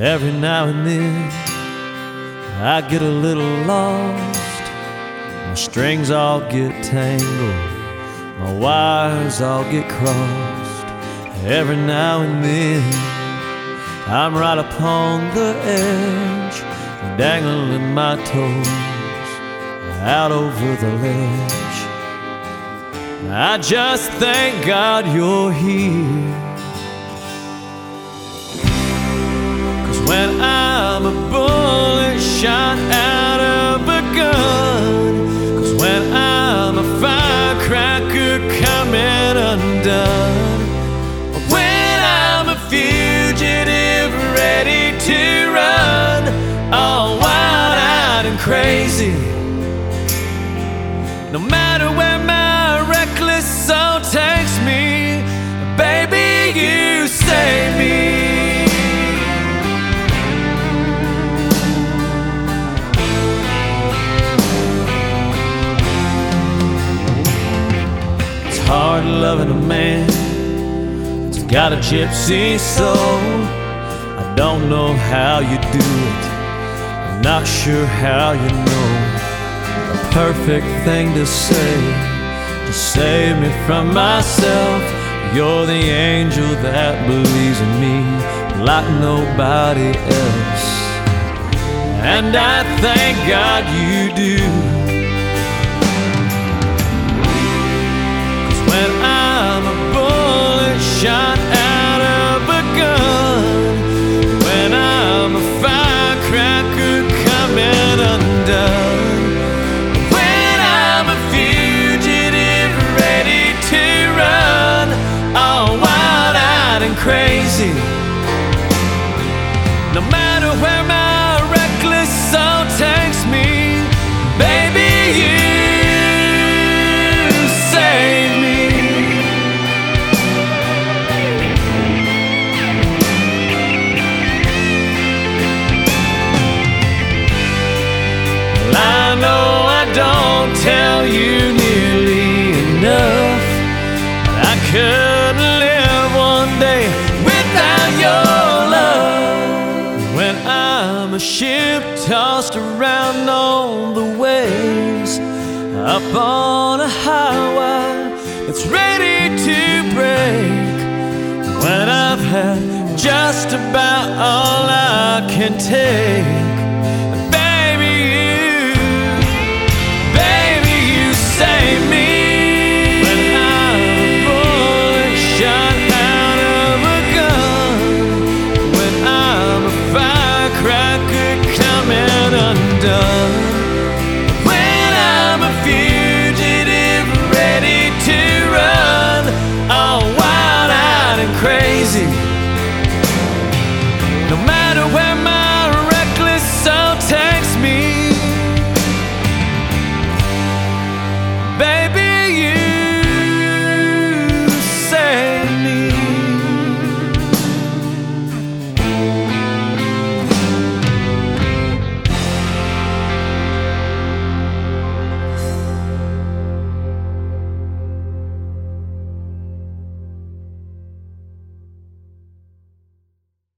Every now and then I get a little lost. My strings all get tangled, my wires all get crossed. Every now and then I'm right upon the edge, dangling my toes out over the ledge. I just thank God you're here, 'cause when I'm a bullet shot out of a gun, 'cause when I'm a firecracker coming undone, when I'm a fugitive ready to run, all wild-eyed and crazy, no matter where my reckless soul takes me, baby, you save me. It's hard loving a man that's got a gypsy soul. I don't know how you do it, I'm not sure how you know the perfect thing to say to save me from myself. You're the angel that believes in me like nobody else, and I thank God you do. 'Cause when I'm a bullet shot out of a gun, when I'm a firecracker coming undone, when I'm a fugitive ready to run, all wild-eyed and crazy, no matter where my reckless soul takes me, baby, you save me. Well, I know I don't tell you nearly enough, but I couldn't live one day without your love. When I'm a ship tossed around on the waves, up on a highway that's ready to break, when I've had just about all I can take, baby, you save me. When I'm a bullet shot out of a gun, when I'm a firecracker coming undone,